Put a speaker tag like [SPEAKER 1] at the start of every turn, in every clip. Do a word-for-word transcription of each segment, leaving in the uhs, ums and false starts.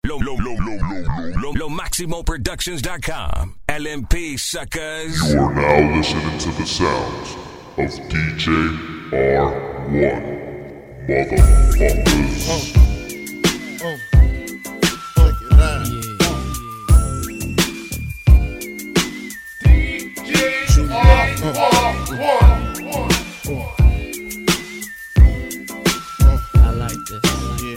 [SPEAKER 1] Lo, lo, lo, lo, lo, lo, lo Maximo Productions dot com. L M P, suckers.
[SPEAKER 2] You are now listening to the sounds of D J R one. Motherfuckers.
[SPEAKER 3] Oh. Oh. Check it out. Yeah. D J R one.
[SPEAKER 4] I like this.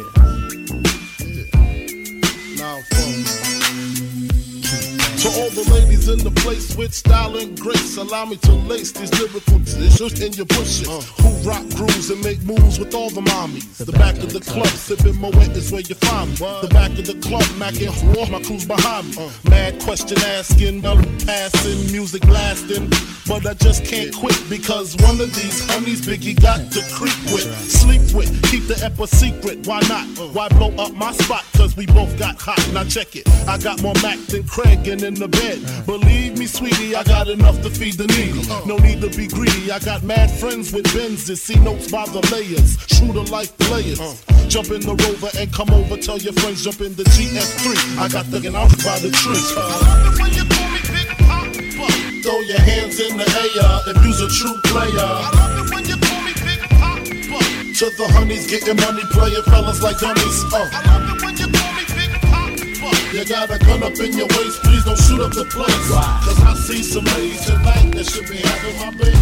[SPEAKER 3] To all the ladies in the place with style and grace, allow me to lace these lyrical dishes in your bushes. Uh, who rock grooves and make moves with all the mommies. The, the back, back of the club, club. Sipping Moet is where you find me. What? The back of the club, macking war, my crew's behind me. Uh, Mad question asking, passing, music blasting. But I just can't quit because one of these honeys Biggie got to creep with, sleep with, keep the ep a secret. Why not? Uh, Why blow up my spot? Cause we both got hot. Now check it. I got more Mac than Craig and in the bed. Believe me, sweetie, I got enough to feed the needy. No need to be greedy. I got mad friends with Benzes. See notes by the layers. True to life players. Jump in the Rover and come over. Tell your friends jump in the G F three. I got the and I'm by the tree. I love it when you call me Big Papa. Throw your hands in the air if you's a true player. I love it when you call me Big Papa. To the honeys getting money, playing fellas like dummies. Uh. I love it when you call me Big Papa. You got a gun up in your waist, please don't shoot up the place. Wow. Cause I see some ladies tonight that should be having my baby.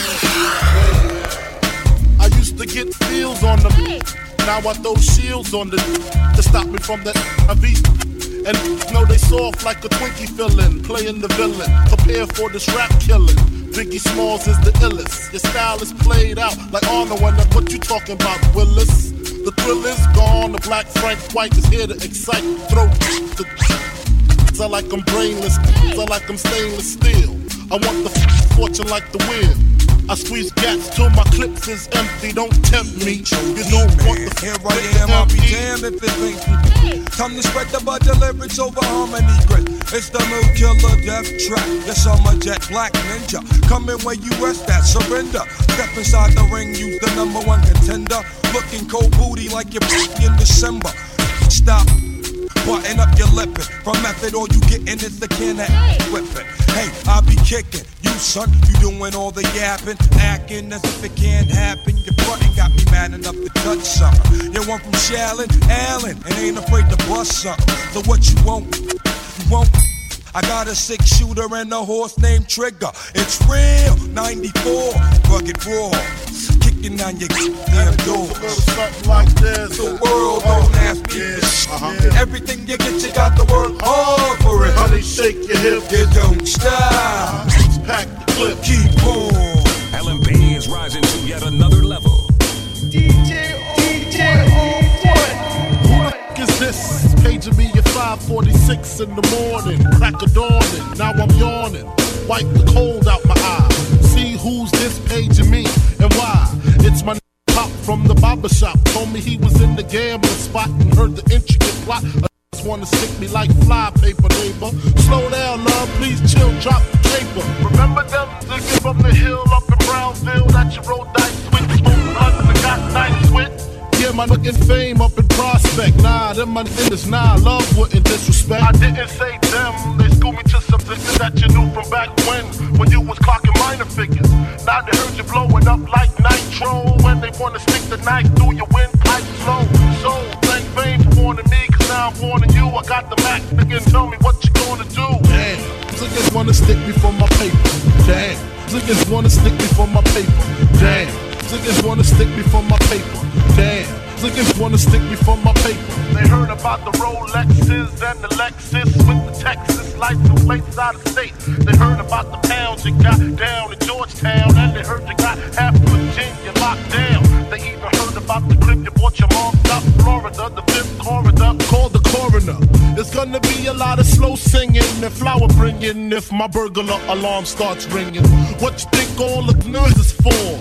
[SPEAKER 3] I used to get feels on them. Now I throw shields on the to stop me from that I V. And know they soft like a Twinkie fillin', playing the villain. Prepare for this rap killing. Biggie Smalls is the illest. Your style is played out like Arnold. And what you talking about, Willis? The thrill is gone. The black Frank White is here to excite. Throw the I like I'm brainless. I like I'm stainless steel. I want the fortune like the wind. I squeeze gaps till my clips is empty. Don't tempt me. You don't want the
[SPEAKER 5] here I am. I'll be damned if it ain't me. Time to spread the bud lyrics over harmony grit. It's the new killer death track. Yes, I'm a jet black ninja. Coming where you rest at, surrender. Step inside the ring, use the number one contender. Looking cold booty like you're in December. Stop. Button up your lippin'. From method, all you gettin' is the can of whippin'. Hey, I be kickin'. You son, you doing all the yapping, acting as if it can't happen. Your frontin' got me mad enough to touch something. You want from Shallon, Allen, and ain't afraid to bust something. So what you want? You want? I got a six shooter and a horse named Trigger. It's real, ninety-four, rugged raw. Kicking on your damn doors.
[SPEAKER 3] Something like this.
[SPEAKER 5] The world don't ask me this. Uh-huh. Everything you get, you got to work hard for it.
[SPEAKER 3] Honey, shake your hip.
[SPEAKER 5] You don't stop.
[SPEAKER 3] Pack the clip.
[SPEAKER 5] Keep on.
[SPEAKER 1] L M P is rising to yet another level.
[SPEAKER 3] D J D J on one. Who the f*** is this? Paging me at five forty-six in the morning. Crack of dawning. Now I'm yawning. Wipe the cold out my eye. See who's this paging me and why. It's my pop from the barber shop. Told me he was in the gambling spot and heard the intricate plot. Wanna stick me like fly paper, neighbor. Slow down, love, please chill, drop the paper. Remember them niggas from the hill up in Brownsville that you rolled dice with, smoked blunts and got nice with? Yeah, my looking fame up in Prospect. Nah, them my niggas, nah, love wouldn't disrespect. I didn't say them, they schooled me to some niggas that you knew from back when, when you was clocking minor figures. Now they heard you blowing up like nitro, when they wanna stick the knife through your windpipe slow. So, thank fame for warning me. Now I'm warning you, I got the Mac, nigga, and tell me what you gonna do. Damn, niggas wanna stick me for my paper. Damn, niggas wanna stick me for my paper. Damn, niggas wanna stick me for my paper. Damn, niggas wanna stick me for my paper. They heard about the Rolexes and the Lexus with the Texas license plates out of state. They heard about the pounds you got down in Georgetown, and they heard you got half of Virginia locked down. They even heard about the crib you bought your mom up Florida, the fifth corridor. Call the coroner. There's gonna be a lot of slow singing and flower bringing if my burglar alarm starts ringing. What you think all the noise is for?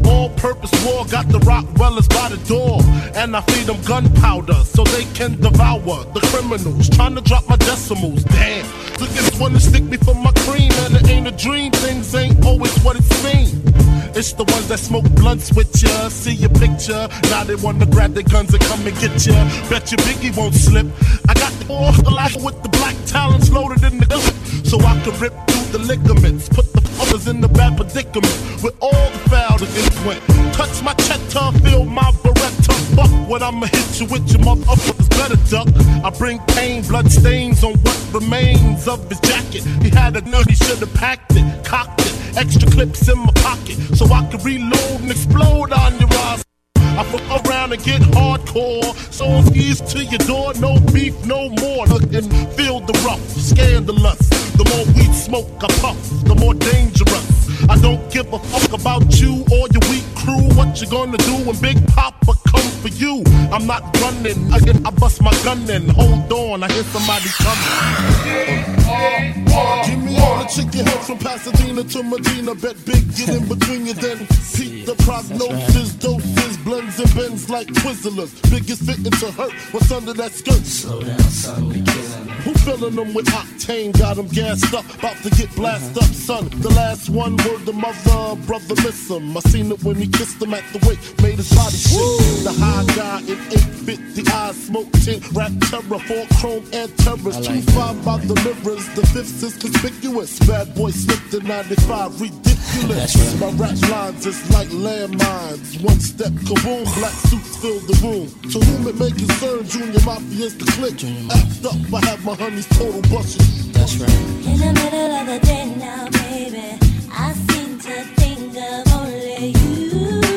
[SPEAKER 3] all-purpose war got the Rockwellers by the door, and I feed them gunpowder so they can devour the criminals trying to drop my decimals. Damn, niggas wanna stick me for my cream, and it ain't a dream. Things ain't always what it seems. It's the ones that smoke blunts with ya, see your picture. Now they wanna grab their guns and come and get ya. Bet your Biggie won't slip. I got the off the life with the black talents loaded in the gun, so I can rip through the ligaments. Put the others in the bad predicament with all the fouls against went. Touch my cheddar, feel my Beretta. Fuck what I'ma hit you with, your motherfuckers better duck. I bring pain, blood stains on what remains of his jacket. He had a nut, he should've packed it, cocked it. Extra clips in my pocket so I can reload and explode on your ass. I fuck around and get hardcore. So ease to your door, no beef, no more. Look and feel the rough, scandalous. The more weed smoke I puff, the more dangerous. I don't give a fuck about you or your weak crew. What you gonna do when Big Papa come for you? I'm not running, I, get, I bust my gun in. Hold on, I hear somebody coming. Give me all the chicken heads from Pasadena to Medina. Bet big, get in between you then. Peep the prognosis, doses, blends and bends like Twizzlers. Biggest fitting to hurt, what's under that skirt? Slow down, son, we killing them. Who filling them with octane? Got them gassed up, about to get blasted up, son. The last one word the mother, brother miss him. I seen it when he kissed him at the wake, made his body shake. The high guy in eight fifty eyes, smoke tint, rap terror, four chrome and terrors. Two five by the mirrors, the fifth is conspicuous. Bad boy slipped in ninety-five, ridiculous. Right. My rap lines is like landmines. One step, kaboom, black suits fill the room. To whom it may concern, Junior Mafia's the clique. Act up, I have my honey's total busting. That's right.
[SPEAKER 4] In the middle of the day now, baby, I seem to think of only you.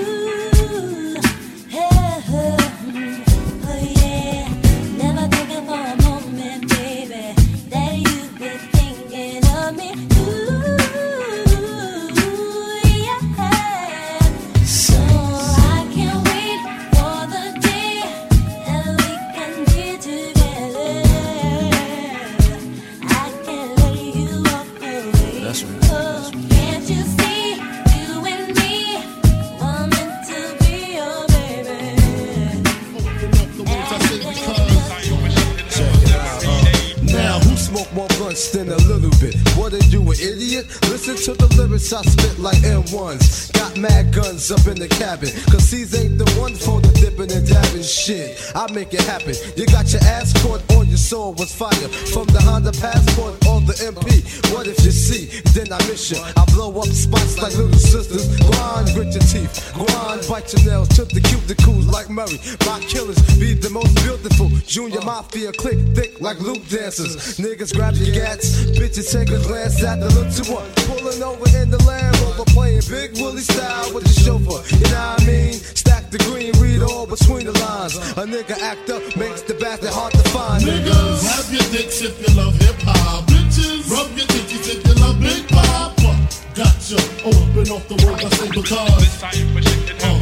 [SPEAKER 4] Oh, oh yeah, never thinking for a moment, baby, that you've been thinking of me. Ooh, yeah. So I can't wait for the day that we can be together. I can't let you walk away. That's right. Oh, can't you see, you and me were meant to be your baby?
[SPEAKER 6] Now, who smoke more blunts than a little bit? What are you, an idiot? Listen to the lyrics I spit like M ones. Got mad guns up in the cabin, cause these ain't the one for the dipping and dabbing shit. I make it happen. You got your ass caught on your soul was fire. From the Honda Passport or the M P. What if you see, then I miss you. I blow up spots like little sisters. Go on, grit your teeth. Go on, bite your nails. Took the cuticles like Murray. My killers be the most beautiful. Junior Mafia click thick like loop dancers. Niggas grab your gats. Bitches take a glance at the look to one. Pulling over in the Land Rover. Playing Big Willie style with the chauffeur. You know what I mean? Stack the green, read all between the lines. A nigga act up makes the bastard hard to find.
[SPEAKER 3] Niggas, grab your dicks if you love hip hop. Bitches, rub your dickies if you love Big Papa. Gotcha, open off the world I say because. Uh.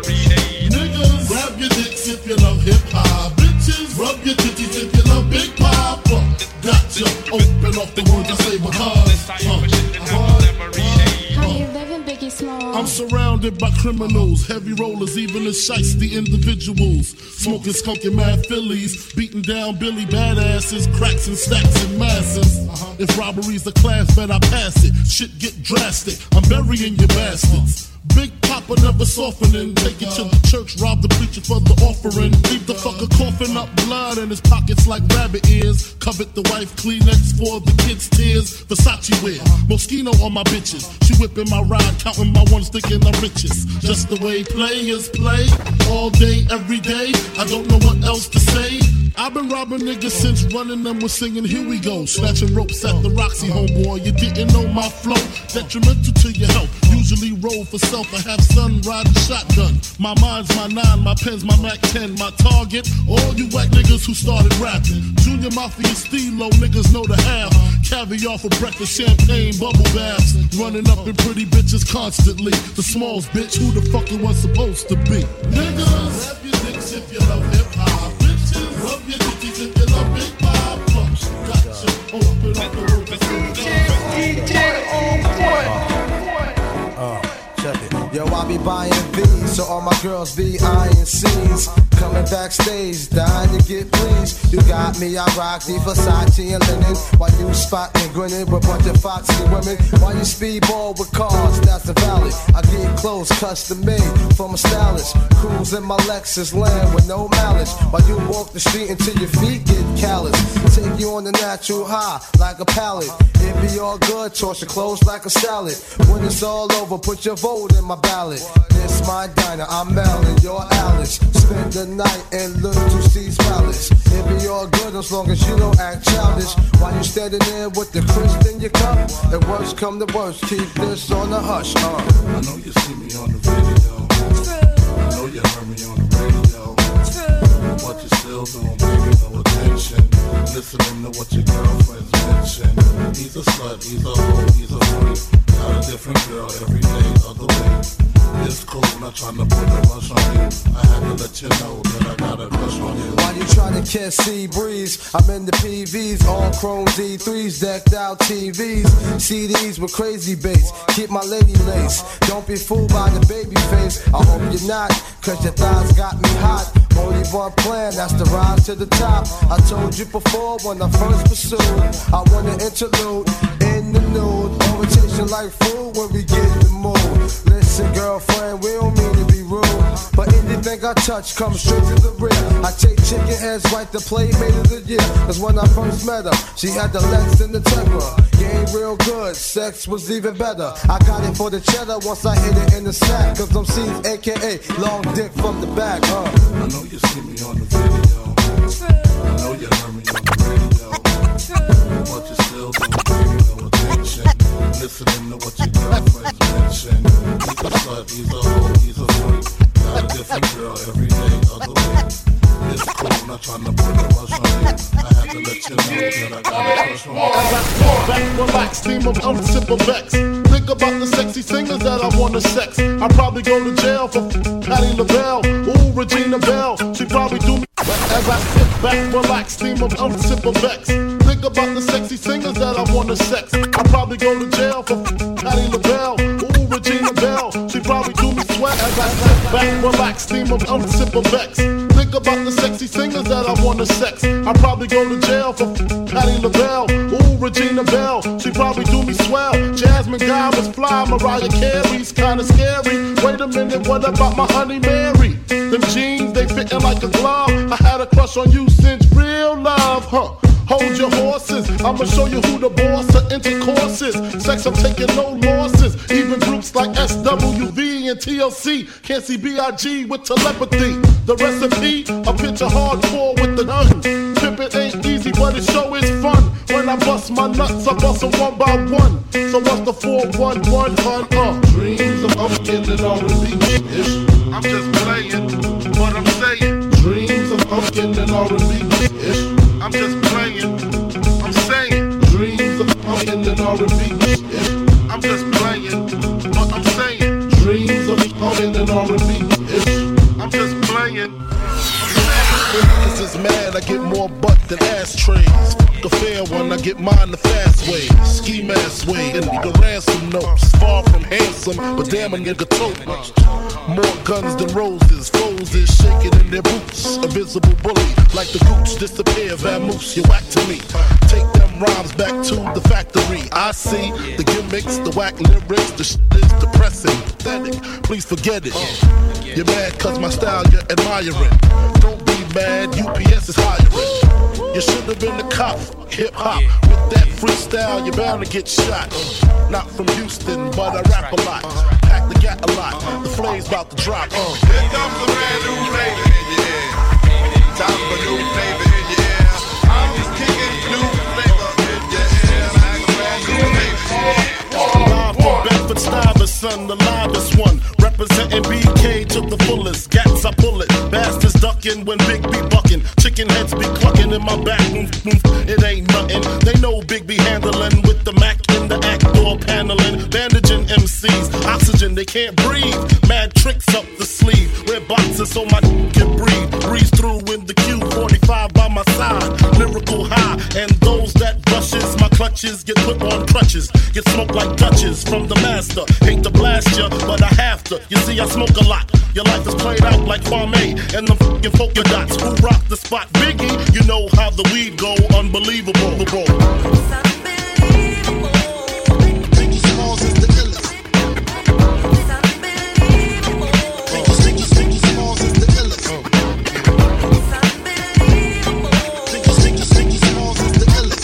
[SPEAKER 3] Niggas, grab your dicks if you love hip hop. Bitches, rub your dickies if you love Big Papa. Gotcha, open off the world I say because. Uh. Uh.
[SPEAKER 4] How you living, Biggie Small?
[SPEAKER 3] I'm surrounded by criminals, heavy rollers, even the shiesty individuals. Smoking skunky mad fillies, beating down Billy badasses, cracks and stacks and masses. Uh-huh. If robbery's a class, bet I pass it. Shit get drastic, I'm burying your bastards. Big Papa never softening. Take it to the church, rob the preacher for the offering. Leave the fucker coughing up blood in his pockets like rabbit ears. Covet the wife Kleenex for the kids' tears. Versace wear, Moschino on my bitches. She whipping my ride, counting my ones, thinking I'm riches. Just the way players play, all day, every day. I don't know what else to say. I've been robbing niggas since running them was singing Here We Go. Snatching ropes at the Roxy, homeboy. You didn't know my flow, detrimental to your health. Usually roll for self, I have son riding shotgun. My mind's my nine, my pen's my Mac ten. My target, all you white niggas who started rapping. Junior Mafia Stilo, niggas know the half. Caviar for breakfast, champagne, bubble baths. Running up in pretty bitches constantly. The Smalls bitch, who the fuck it was supposed to be? Niggas, grab your dicks if you love hip hop. Bitches, rub your dickies if you love Big Papa. Gotcha, open up the world. D J on point.
[SPEAKER 6] Uh, check it. Yo, I be buying V's, so all my girls be eyeing C's. Coming backstage, dying to get pleased. You got me, I rock the Versace and linen. While you spotting, grinning with a bunch of foxy women. While you speedball with cars, that's invalid. I get clothes custom made from a stylist. Cruise in my Lexus land with no malice. While you walk the street until your feet get callous. Take you on the natural high like a pallet. It be all good, toss your clothes like a salad. When it's all over, put your vote in my ballot. This my diner, I'm Mel and you're Alice. Spend the night and look to Steve's Palace. It be all good as long as you don't act childish. While you standing there with the crisp in your cup. And worst come to worst, keep this on the hush. Uh.
[SPEAKER 3] I know you see me on the video. I know you heard me on the radio. But you still don't pay me no attention. Listening to what your girlfriends mention. He's a slut, he's a hoe, he's a freak. Got a different girl every day of the week. It's cool, not trying to put a rush on you. I had to let you know that I got a crush on you.
[SPEAKER 6] While you trying to catch sea breeze, I'm in the P Vs, all chrome D threes, decked out T Vs, C Ds with crazy bass. Keep my lady lace. Don't be fooled by the baby face. I hope you're not, cause your thighs got me hot. Only one plan, that's the rise to the top. I told you before when I first pursued. I want an interlude in the nude. Orientation like food when we get in the mood. Listen, girlfriend, we don't mean to be rude, but anything I touch comes straight to the rear. I take chicken heads right to Playmate of the year. Cause when I first met her, she had the Lex and the Tegra. Game real good, sex was even better. I got it for the cheddar once I hit it in the sack. Cause I'm C's, A K A long dick from the back, huh?
[SPEAKER 3] I know you see me on the video. I know you heard me on the radio. But you still don't pay me no attention. Listening to what your girlfriends mention. He's a slut, he's a hoe, he's a freak. Got a different girl every day of the week. It's cool, not trying to put a rush on you. I had to let you know that I got a crush on you.
[SPEAKER 7] As I fall back, relax, team of unsipper vex. Think about the sexy singers that I wanna sex. I'd probably go to jail for Patti LaBelle. Ooh, Regina Belle, she probably do me. As I sit back, relax, team of unsipper vex. Think about the sexy singers that I wanna sex. I'd probably go to jail for Patti LaBelle. Ooh, Regina Belle, she probably do me sweat. As I sit back, relax, team of unsipper vex. Think about the sexy singers that I wanna sex. I'd probably go to jail for Patti LaBelle. Ooh, Regina Belle, she probably do me swell. Jasmine Guy was fly, Mariah Carey's kinda scary. Wait a minute, what about my honey Mary? Them jeans, they fitting like a glove. I had a crush on you since real love, huh? Hold your horses, I'ma show you who the boss of intercourse is. Sex, I'm taking no losses. Even groups like S W V and T L C can't see B I G with telepathy. The recipe, a picture hardcore with the gun. Pimpin' ain't easy, but it sure is fun. When I bust my nuts, I bust them one by one. So what's the four one one, hun? Uh,
[SPEAKER 3] Dreams of up getting on the beach.
[SPEAKER 7] I'm just playing what I'm saying.
[SPEAKER 3] Dreams of up getting on the beach.
[SPEAKER 7] I'm just playing, I'm saying.
[SPEAKER 3] Dreams of up getting on the beach.
[SPEAKER 7] I'm just playing what I'm saying.
[SPEAKER 3] Dreams of up getting on the beach.
[SPEAKER 7] I'm just playing.
[SPEAKER 3] This is mad, I get more butt than ashtrays. Fuck a fair one, I get mine the fast way. Ski mask way, and nigga ransom notes. Far from handsome, but damn a nigga tote much. More guns than roses, foes is shaking in their boots. A visible bully, like the gooch, disappear, vamoose, you whack to me. Take them rhymes back to the factory. I see the gimmicks, the whack lyrics, the shit is depressing, pathetic. Please forget it. You're mad cause my style you're admiring. Don't be mad, U P S is hiring. You should have been the cop, hip hop. With that freestyle, you're bound to get shot. Not from Houston, but I rap a lot. Pack the gat a lot, the flame's about to drop. Uh.
[SPEAKER 8] Here comes a brand new flavor in your ear. Time for new flavor in your ear. I'm just kicking new flavor in your ear. Like a brand new flavor in your ear.
[SPEAKER 7] Live from Bedford Stuyvesant, the livest one. Representing B K to the fullest. Gats, I pull it. Bastards ducking when Big B bucking. Chicken heads be clucking in my back. It ain't nothing. They know Big B handling with the Mac in the act door paneling. Bandaging M Cs. Oxygen, they can't breathe. Mad tricks up the sleeve. Wear boxes so my can breathe. Breeze through in the Q forty-five by my side. Lyrical high. And those that rushes my
[SPEAKER 3] clutches, get put on crutches, get smoked like Dutches from the master. Hate to blast ya, but I have to. You see, I smoke a lot. Your life is played out like Kwame and the fucking polka dots. Who rock the spot? Biggie, you know how the weed go. Unbelievable.
[SPEAKER 6] Biggie Smalls is the illest. Biggie Smalls is the illest. Biggie Smalls is the illest.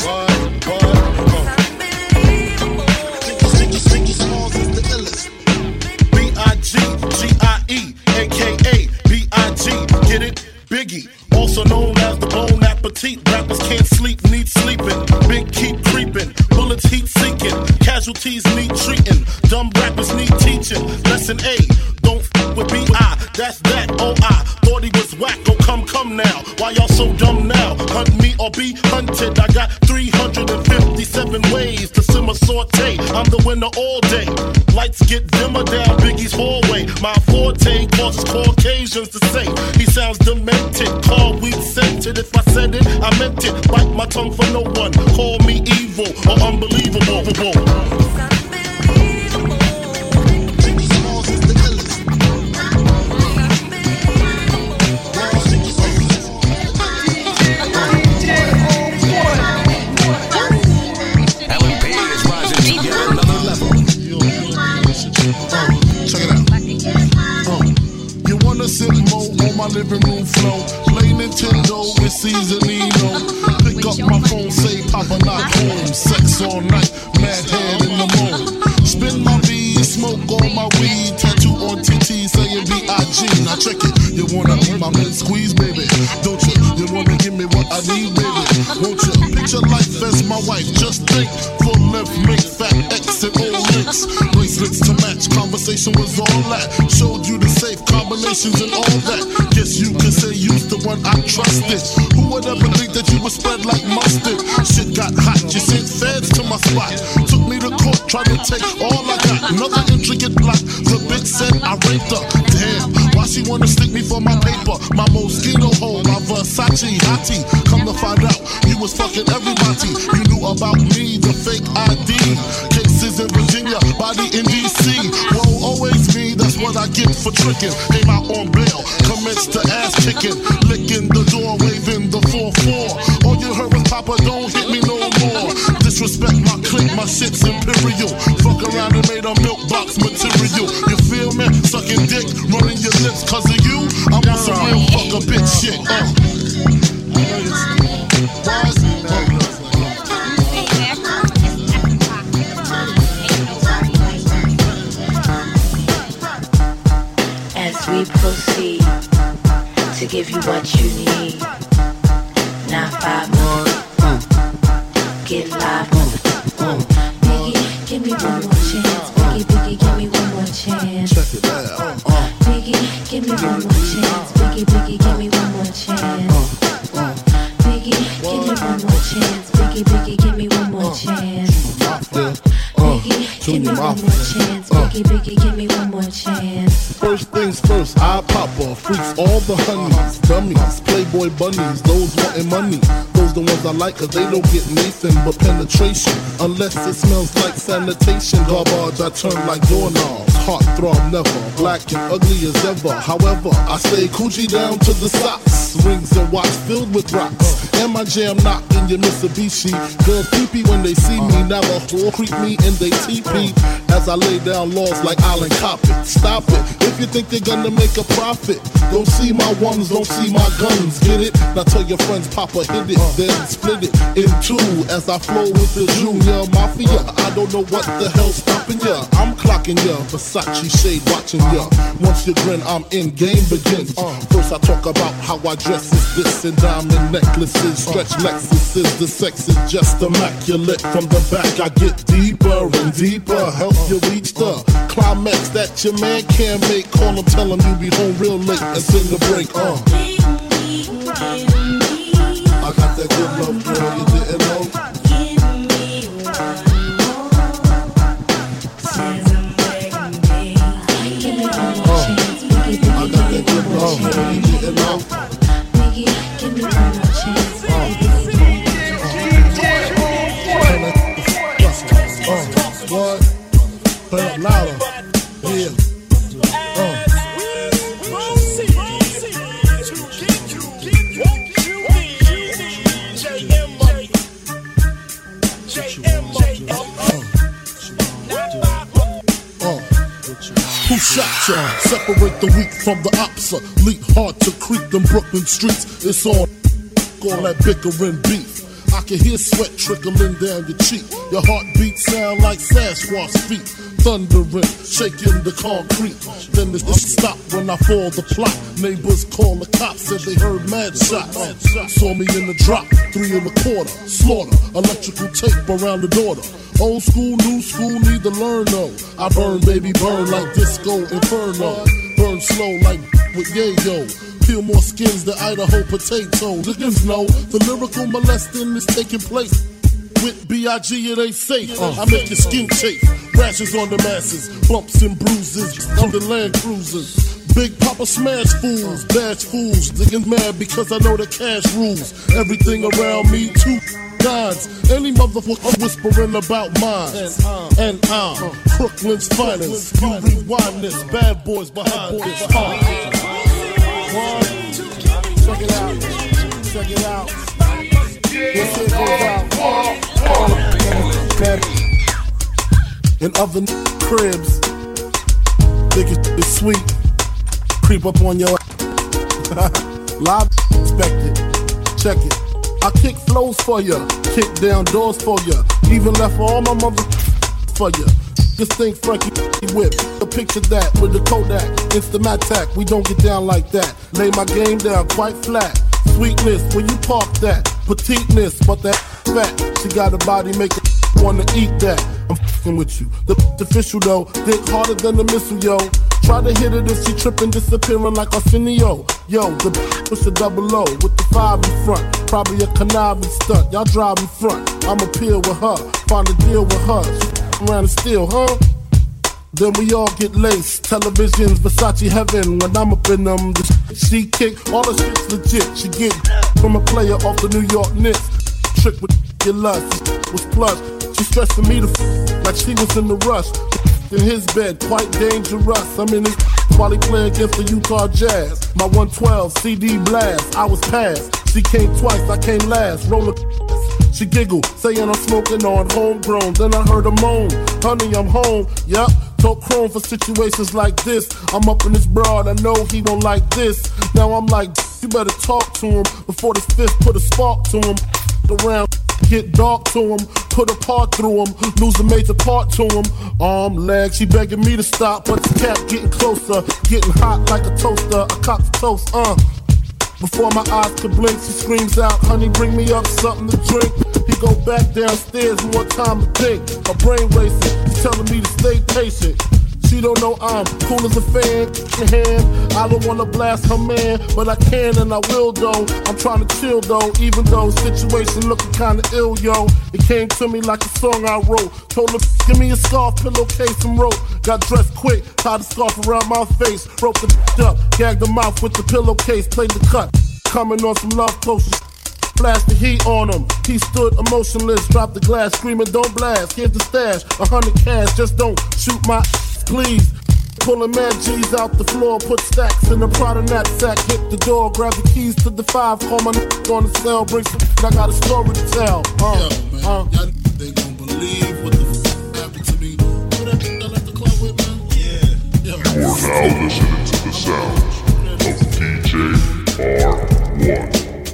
[SPEAKER 6] Biggie Smalls is the illest.
[SPEAKER 3] B I G G I E, A K A B I G, get it? Biggie, also known as the Bon Appetit. Rappers can't sleep, need sleeping. Big keep creeping, bullets heat seeking. Casualties need treating, dumb rappers need teaching. Lesson A, don't f with B I, that's that, oh I thought he was whack, oh come, come now. Why y'all so dumb now? Hunt me or be hunted, I got three hundred fifty-seven ways to simmer saute. I'm the winner all day. Lights get dimmer down Biggie's hallway. My forte causes Caucasians to say he sounds demented. Call weed scented. If I said it, I meant it. Bite my tongue for no one. Call me evil or unbelievable.
[SPEAKER 6] Biggie Smalls is the illest.
[SPEAKER 1] L M P is rising to yet another level.
[SPEAKER 3] Check it out. Uh, you wanna sit more on my living room floor? Play Nintendo with Seasonino. Pick up my phone, say Papa not home. Sex all night, mad head in the moon. Spin my V, smoke all my weed. Tattoo on T T saying B I G. Now check it. You wanna be my mid squeeze, baby? Don't you? You wanna give me what I need, baby? Won't you? Picture life as my wife. Just think. Full left, make fat X and O links. Bracelets to match. Conversation was all that. Showed you the safe combinations and all that. Guess you could say you's the one I trusted. Who would ever think that you would spread like mustard? Shit got hot. You sent feds to my spot. Took me to court, tried to take all I got. Another intricate plot. The bitch said I raped her. Damn. Why she wanna stick me for my paper? My mosquito hole, my Versace hottie. Come to find out, you was fucking everybody. You knew about me, the fake I D. Cases in Virginia, body in D C. Whoa, always me, that's what I get for tricking. Came out on bail, commenced to ass kicking. Licking the door, waving the four four. All you heard was Papa, don't hit me no more. Disrespect my clique, my shit's imperial. Fuck around and made a milk box material. You feel me? Sucking dick, running your lips cause of you. I'm on some real fuck a bitch shit. Uh.
[SPEAKER 9] As we proceed to give you what you need. Now five more. Get live. Biggie, give me one more chance. Biggie, Biggie, give me one more chance.
[SPEAKER 6] Check it out.
[SPEAKER 9] Biggie, give me one more chance. Biggie, Biggie, give me one more chance. Biggie, give me one more chance. Biggie, Biggie, give me one more chance. Biggie, give me one more chance. Biggie, Biggie, give me one more chance.
[SPEAKER 3] First things first, I pop off. Freaks all the honeys, dummies, playboy bunnies, those wanting money. Those the ones I like cause they don't get Nathan but penetration. Unless it smells like sanitation. Garbage, I turn like doorknobs. Heart throb never, black and ugly as ever. However, I stay coochie down to the socks. Rings and watch filled with rocks. And my jam knocked in your Mitsubishi. Girls pee-pee when they see me. Never whore creep me in they teepee. As I lay down laws like Island Coppet. Stop it, if you think they're gonna make a profit. Don't see my ones, don't see my guns. Get it? Now tell your friends Papa hit it. Then split it in two as I flow with the Junior Mafia. I don't know what the hell's stopping ya. I'm clocking ya, Versace shade watching ya. Once you grin, I'm in, game begins. First I talk about how I dress is this and diamond necklaces, stretch Lexuses. The sex is just immaculate. From the back I get deeper and deeper. Help you reach the climax that your man can't make. Call him, tell him you be home real late and sing the break. Uh. I got that good love, girl, you didn't know. I got that good love, girl, you didn't know.
[SPEAKER 9] Biggie, give me one more chance.
[SPEAKER 3] Can I Turn up louder. Yeah. Uh. Who shot ya? Separate the weak from the opsa. Leap hard to creep them Brooklyn streets. It's on all that bickering beef. I can hear sweat trickling down your cheek. Your heartbeat sound like Sasquatch feet. Thundering, shaking the concrete. Then it stop when I fall the plot. Neighbors call the cops, said they heard mad shots. Saw me in the drop, three and a quarter. Slaughter, electrical tape around the daughter. Old school, new school, need to learn though. I burn, baby, burn like disco inferno. Burn slow like with yayo. Peel more skins than Idaho potato. Niggas know the lyrical molesting is taking place. With B I G it ain't safe. Uh, I make your skin chafe. Rashes on the masses, bumps and bruises on the Land Cruisers. Big Papa smash fools, bash fools. Niggas mad because I know the cash rules. Everything around me too. Guns. Any motherfucker whispering about mine. And I'm uh, Brooklyn's finest. You rewind this, bad boys behind this. Uh. One, check it out, check it out. This shit goes out. In other cribs, think it's sweet. Creep up on your live, expect it, check it. I kick flows for ya, kick down doors for ya, even left all my mother for ya. Just think Frankie whip, a picture that with the Kodak, Instamatic. We don't get down like that. Lay my game down quite flat. Sweetness when you park that, petiteness, but that fat. She got a body make it wanna eat that. I'm f***ing with you. The official though, dick harder than the missile, yo. Try to hit it if she trippin', disappearing like Arsenio. Yo, the push a double O with the five in front. Probably a conniving stunt. Y'all drive in front. I'ma peel with her, find a deal with her. She around and steal, huh? Then we all get laced. Televisions, Versace heaven. When I'm up in them, the shit she kick, all the shit's legit. She get from a player off the New York Knicks. Trick with your lust, was plush. She stressing me to f like she was in the rush. In his bed, quite dangerous. I'm in his while he play against the Utah Jazz. My one twelve C D blast, I was passed. She came twice, I came last. Roller. She giggle, saying I'm smoking on homegrown. Then I heard her moan, honey, I'm home. Yup, told Chrome for situations like this. I'm up in this broad, I know he don't like this. Now I'm like, you better talk to him before this fifth put a spark to him. Around, get dark to him, put a part through him, lose a major part to him. Arm, leg, she begging me to stop, but the cat getting closer, getting hot like a toaster. I cop the toast, uh. Before my eyes could blink, she screams out, honey, bring me up something to drink. He go back downstairs, more time to think. My brain racing, she's telling me to stay patient. She don't know I'm cool as a fan in hand. I don't wanna blast her man, but I can and I will though. I'm trying to chill though, even though situation looking kinda ill, yo. It came to me like a song I wrote. Told her, give me a scarf, pillowcase, and rope. Got dressed quick, tied the scarf around my face. Roped the up, gagged the mouth with the pillowcase, played the cut. Coming on some love potions. Flashed the heat on him. He stood emotionless, dropped the glass, screaming, don't blast. Here's the stash, a hundred cash, just don't shoot my please. Pulling mad G's out the floor, put stacks in the Prada knapsack, hit the door, grab the keys to the five, call my n on the cell, bring some I got a story to tell. Uh,
[SPEAKER 7] Yo, man,
[SPEAKER 3] uh,
[SPEAKER 7] y'all they gon' believe what the f happened to me. What that I left the club with, man? Yeah. Yo.
[SPEAKER 2] You are now listening to the sounds of D J R one.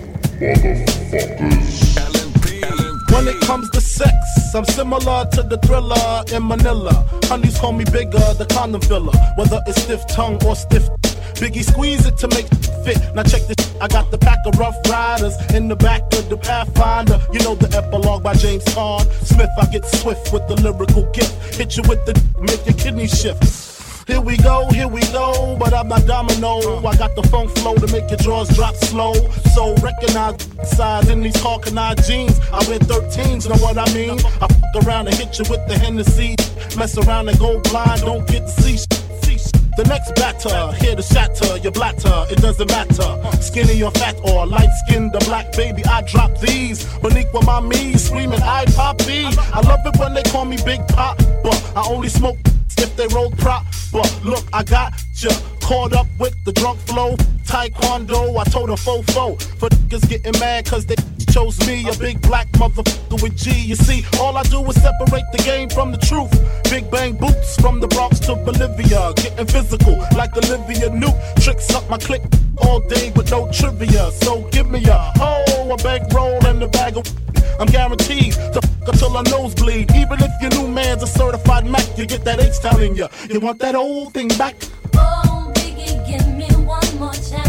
[SPEAKER 2] Motherfuckers.
[SPEAKER 3] When it comes to sex, I'm similar to the Thriller in Manila. Honeys call me bigger, the condom filler. Whether it's stiff tongue or stiff, Biggie squeeze it to make it fit. Now check this, I got the pack of Rough Riders in the back of the Pathfinder. You know the epilogue by James Todd Smith. I get swift with the lyrical gift. Hit you with the, make your kidney shift. Here we go, here we go, but I'm not domino. I got the funk flow to make your drawers drop slow. So recognize size in these Hawkeye jeans. I wear thirteens, know what I mean? I fuck around and hit you with the Hennessy. Mess around and go blind, don't get to see. The next batter, here to shatter your blatter, it doesn't matter. Skinny or fat or light skinned or black, baby, I drop these. Beneath with my me, screaming I poppy. I love it when they call me Big Pop, but I only smoke if they roll prop. But look, I got ya caught up with the drunk flow. Taekwondo, I told a fofo for niggas getting mad cause they chose me, a big black motherfucker with G. You see, all I do is separate the game from the truth. Big bang boots from the Bronx to Bolivia, getting physical like Olivia Newt. Tricks up my click all day with no trivia. So give me a hoe, a bankroll, and a bag of. I'm guaranteed to fuck until I nosebleed. Even if your new man's a certified Mac, you get that H-Town in ya. You want that old thing back?
[SPEAKER 4] Oh, Biggie, give me one more time.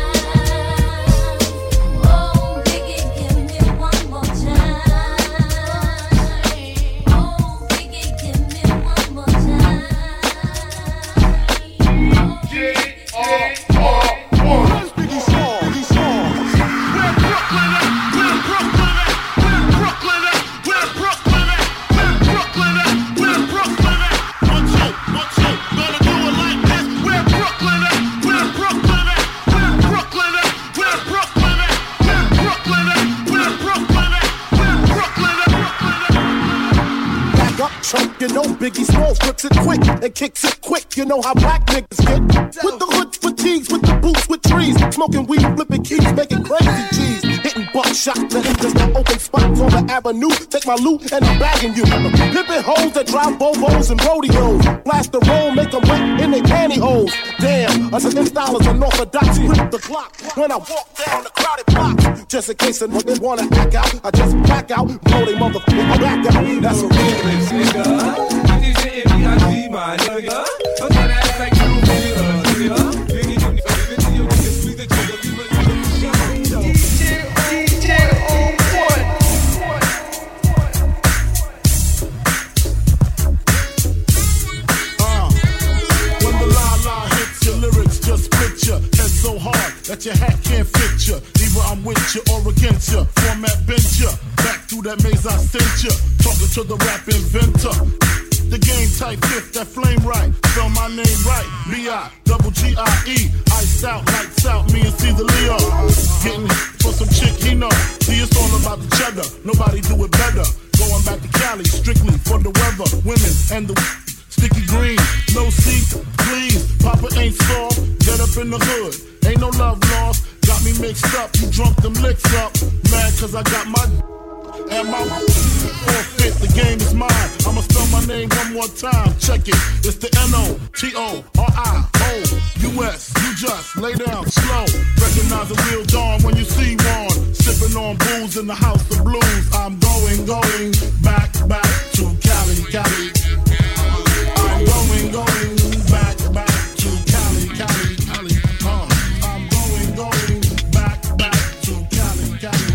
[SPEAKER 4] Oh, Biggie, give me one more time. Oh, Biggie, give me one more time.
[SPEAKER 3] J R R one. Biggie Small, Biggie Small. Where Brooklyn at? Where Brooklyn at? Where Brooklyn at? Where Brooklyn at? Where Brooklyn at? Where Brooklyn at? One, two, one, two. Gonna do it like this. Where Brooklyn at? Where Brooklyn at? Where Brooklyn at? Where Brooklyn at? Where Brooklyn at? Where Brooklyn at? Where Brooklyn at? Back up, chunk, you know Biggie Smalls flips it quick and kicks it quick. You know how black niggas get. With the hood fatigues, with the boots, with trees. Smoking weed, flipping keys, making crazy G's. Hitting buckshot, letting just the open spots on the avenue. Take my loot and I'm bagging you. Pimping hoes that drive Bobos and rodeos. Blast the roll, make them wet in their pantyhose. Damn, under ten dollars unorthodox. Grip the clock when I walk down the crowded blocks. Just in case a nigga wanna act out, I just black out, blow they motherfucker back out. That's a remix, nigga.
[SPEAKER 5] I need your M I D, my nigga. I'm gonna act like you don't feel us, nigga. Biggie, you need to give it to you, you can squeeze the trigger, leave it to the D J, D J on one.
[SPEAKER 3] Uh, when the la-la hits your lyrics, just split ya. Head so hard that your hat can't fit ya. Either I'm with ya or against ya. Format bent ya. Back through that maze I sent ya. Talking to the rap inventor. The game type fifth, that flame right. Spell my name right. B I double G I E. Iced out, lights out, me and Caesar Leo. Getting for some chick he know. See, it's all about the cheddar. Nobody do it better. Going back to Cali, strictly for the weather. Women and the sticky green. No seat, please. Papa ain't soft. Get up in the hood. Ain't no love lost. Got me mixed up. You drunk them licks up. Mad cause I got my and my forfeit, the game is mine. I'ma spell my name one more time. Check it. It's the N O T O R I O U S. You just lay down slow. Recognize a real dawn when you see one. Sipping on booze in the house of blues. I'm going, going back, back to Cali, Cali. I'm going, going back, back to Cali, Cali, Cali. Uh, I'm going, going back, back to Cali, Cali.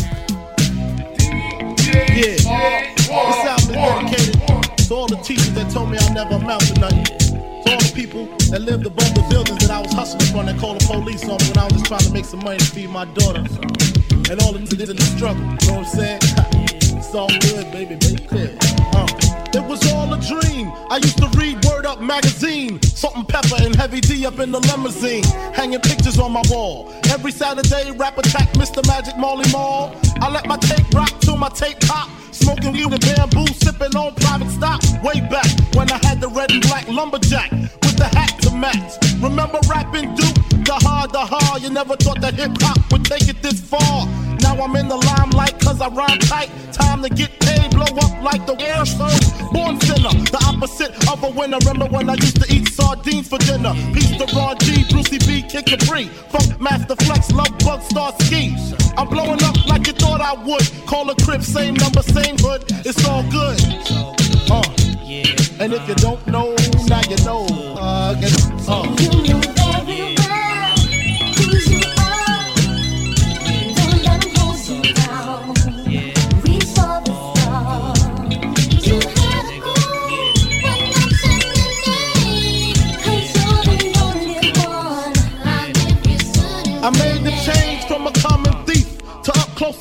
[SPEAKER 3] Yeah, this album is dedicated to all the teachers that told me I never amount to nothing. To all the people that lived above the buildings that I was hustling from that called the police on me when I was just trying to make some money to feed my daughter. And all the niggas did in the struggle, you know what I'm saying? It's all good, baby, baby. Uh, it was all a dream. I used to read Word Up magazine. Salt and Pepper and Heavy D up in the limousine. Hanging pictures on my wall. Every Saturday, rap attack Mister Magic Marley Marl. I let my tape rock till my tape pop. Smoking weed and bamboo, sipping on private stock. Way back when I had the red and black lumberjack with the hat to match. Remember rapping Duke? The hard, the hard. You never thought that hip hop would take it this far. Now I'm in the limelight cause I rhyme tight. Time to get paid, blow up like the air show. Born sinner, the opposite of a winner. Remember when I used to eat sardines for dinner? Peace to Ron G, Brucey B, Kid Capri, Funk Master Flex, Love Bug, Star Ski. I'm blowing up like you thought I would. Call a crib, same number, same hood. It's all good. Uh, and if you don't know, now you know. Uh, get, uh.
[SPEAKER 4] You know very well who you are. Don't let 'em hold you down. Reach for the stars. You have to go when that's in the name. 'Cause you're the only one. Like if you stood in
[SPEAKER 3] I made the change from a common thief to up close and personal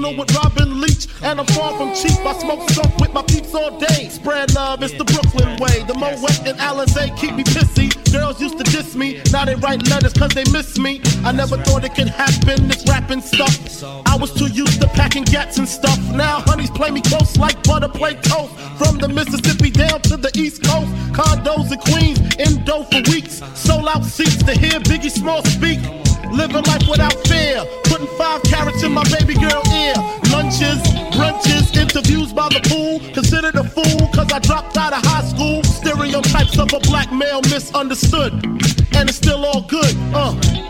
[SPEAKER 7] Original with Robin Leach, and I'm far from cheap. I smoke skunk with my peeps all day. Spread love, it's the Brooklyn way. The Moet and Alizé keep me pissy. Girls used to diss me, now they write letters cause they miss me. I never thought it could happen, this rapping stuff. I was too used to packing gats and stuff. Now honeys play me close like butter play toast. From the Mississippi down to the East Coast, condos in Queens, in dough for weeks. Sold out seats to hear Biggie Small speak. Living life without fear, putting five carats in my baby girl ear. Lunches, brunches, interviews by the pool. Considered a fool cause I dropped out of high school. Stereotypes of a black male misunderstood, and it's still all good, uh.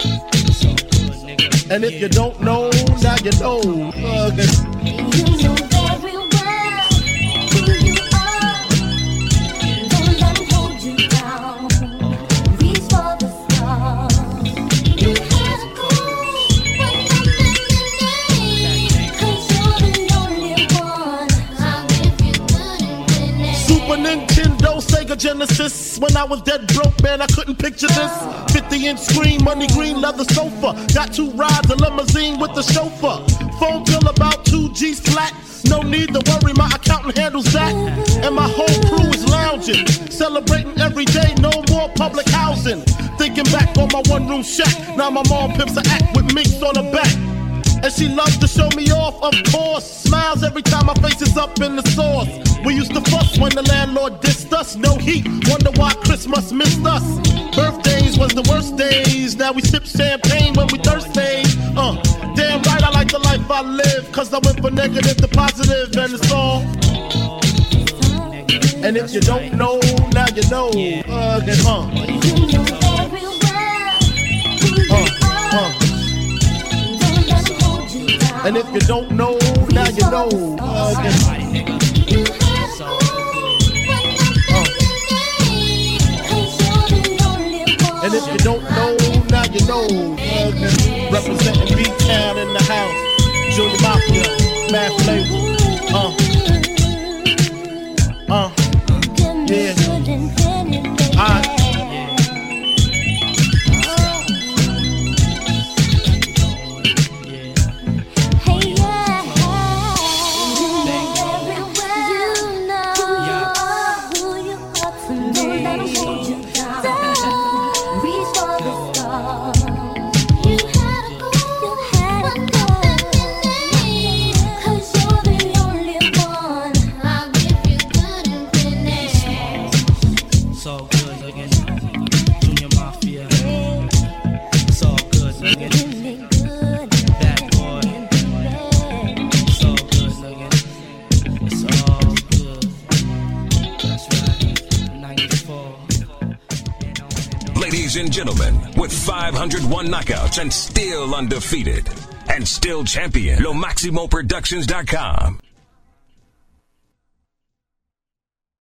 [SPEAKER 7] And if you don't know, now you know. Uh,
[SPEAKER 4] You know very well who you are. Don't let 'em hold you down. Reach for the stars. You had a goal, but nothing in it. 'Cause you're the only one. I'll give you good and finish.
[SPEAKER 7] Super Nintendo, Sega Genesis. When I was dead broke, man, I couldn't picture this. fifty inch screen, money green leather sofa. Got two rides, a limousine with the chauffeur. Phone bill about two G's flat. No need to worry, my accountant handles that. And my whole crew is lounging, celebrating every day, no more public housing. Thinking back on my one room shack. Now my mom pimps an act with minks on her back. And she loves to show me off, of course. Smiles every time my face is up in the sauce. We used to fuss when the landlord dissed us. No heat, wonder why Christmas missed us. Birthdays was the worst days. Now we sip champagne when we thirsty. Uh, damn right I like the life I live. Cause I went from negative to positive and it's all. And if you don't know, now you know. Uh, then, uh.
[SPEAKER 4] You know very well who you
[SPEAKER 7] Uh,
[SPEAKER 4] are.
[SPEAKER 7] uh.
[SPEAKER 4] Don't let 'em hold you down.
[SPEAKER 7] And if you don't know, now you know. Uh, then,
[SPEAKER 4] You had a goal, but nothing in it. 'Cause you're the only one.
[SPEAKER 7] and if you don't know, now you know. Uh, then, representing B-Town in the house. Junior Mafia, Mad Flavor. Uh, uh, yeah. Alright.
[SPEAKER 10] So good looking, Junior Mafia. So good looking, that boy. So good looking, it's all good. That's right, ninety-four.
[SPEAKER 1] Ladies and gentlemen, with five hundred one knockouts and still undefeated, and still champion, Lo Maximo Productions dot com.